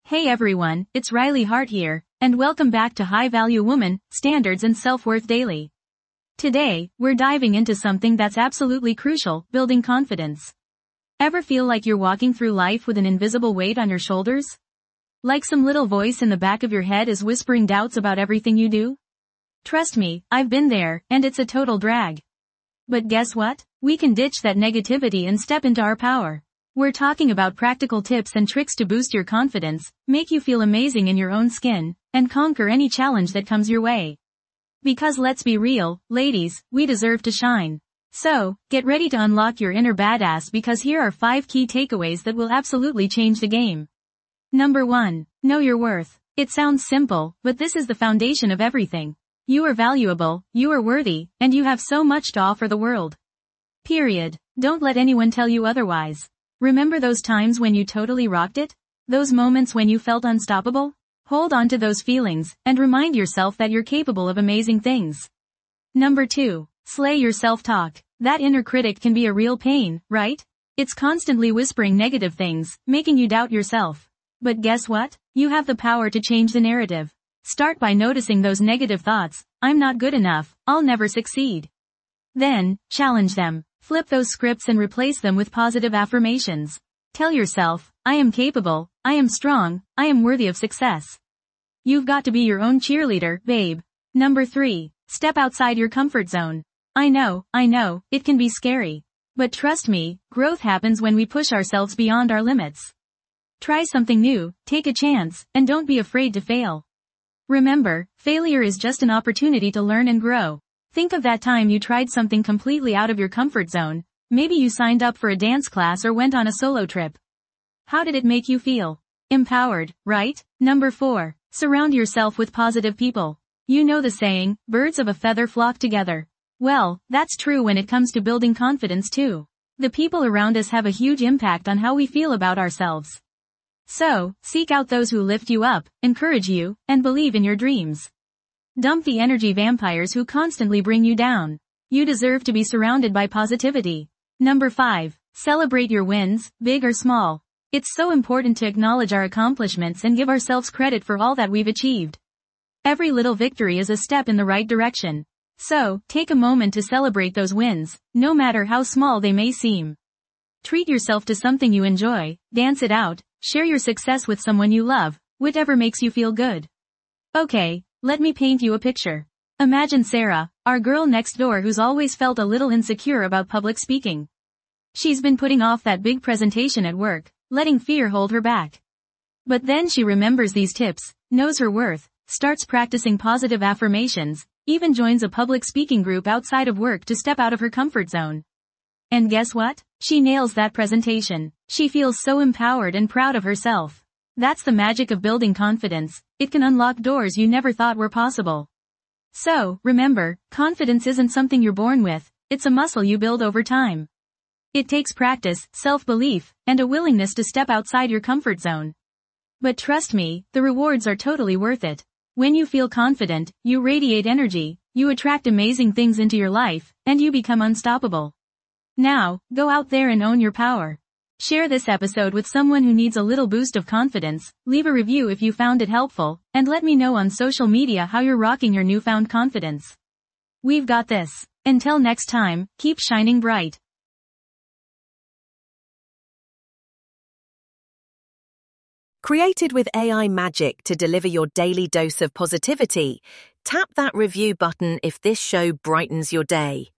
Hey everyone, it's Riley Hart here, and welcome back to High Value Woman, Standards and Self-Worth Daily. Today, we're diving into something that's absolutely crucial, building confidence. Ever feel like you're walking through life with an invisible weight on your shoulders? Like some little voice in the back of your head is whispering doubts about everything you do? Trust me, I've been there, and it's a total drag. But guess what? We can ditch that negativity and step into our power. We're talking about practical tips and tricks to boost your confidence, make you feel amazing in your own skin, and conquer any challenge that comes your way. Because let's be real, ladies, we deserve to shine. So, get ready to unlock your inner badass because here are 5 key takeaways that will absolutely change the game. Number 1. Know your worth. It sounds simple, but this is the foundation of everything. You are valuable, you are worthy, and you have so much to offer the world. Period. Don't let anyone tell you otherwise. Remember those times when you totally rocked it? Those moments when you felt unstoppable? Hold on to those feelings, and remind yourself that you're capable of amazing things. Number 2. Slay your self-talk. That inner critic can be a real pain, right? It's constantly whispering negative things, making you doubt yourself. But guess what? You have the power to change the narrative. Start by noticing those negative thoughts. I'm not good enough, I'll never succeed. Then, challenge them. Flip those scripts and replace them with positive affirmations. Tell yourself, I am capable, I am strong, I am worthy of success. You've got to be your own cheerleader, babe. Number 3. Step outside your comfort zone. I know, it can be scary. But trust me, growth happens when we push ourselves beyond our limits. Try something new, take a chance, and don't be afraid to fail. Remember, failure is just an opportunity to learn and grow. Think of that time you tried something completely out of your comfort zone. Maybe you signed up for a dance class or went on a solo trip. How did it make you feel? Empowered, right? Number 4. Surround yourself with positive people. You know the saying, birds of a feather flock together. Well, that's true when it comes to building confidence too. The people around us have a huge impact on how we feel about ourselves. So, seek out those who lift you up, encourage you, and believe in your dreams. Dump the energy vampires who constantly bring you down. You deserve to be surrounded by positivity. Number 5. Celebrate your wins, big or small. It's so important to acknowledge our accomplishments and give ourselves credit for all that we've achieved. Every little victory is a step in the right direction. So, take a moment to celebrate those wins, no matter how small they may seem. Treat yourself to something you enjoy, dance it out, share your success with someone you love, whatever makes you feel good. Okay, let me paint you a picture. Imagine Sarah, our girl next door who's always felt a little insecure about public speaking. She's been putting off that big presentation at work, letting fear hold her back. But then she remembers these tips, knows her worth, starts practicing positive affirmations, even joins a public speaking group outside of work to step out of her comfort zone. And guess what? She nails that presentation. She feels so empowered and proud of herself. That's the magic of building confidence. It can unlock doors you never thought were possible. So, remember, confidence isn't something you're born with, it's a muscle you build over time. It takes practice, self-belief, and a willingness to step outside your comfort zone. But trust me, the rewards are totally worth it. When you feel confident, you radiate energy, you attract amazing things into your life, and you become unstoppable. Now, go out there and own your power. Share this episode with someone who needs a little boost of confidence, leave a review if you found it helpful, and let me know on social media how you're rocking your newfound confidence. We've got this. Until next time, keep shining bright. Created with AI magic to deliver your daily dose of positivity, tap that review button if this show brightens your day.